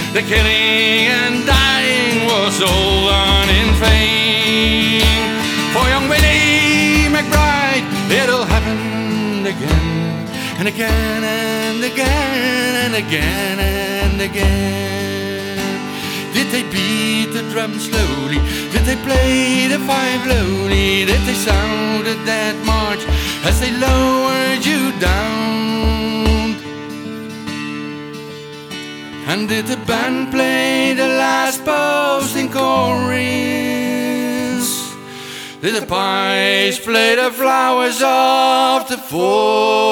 The killing and dying was all done in vain. For young Winnie McBride, it'll happen again, and again and again and again and again. Did they beat the drum slowly? Did they play the five lowly? Did they sound a dead march as they lowered you down? And did the band play the last post in chorus? Did the pipes play the flowers of the fall?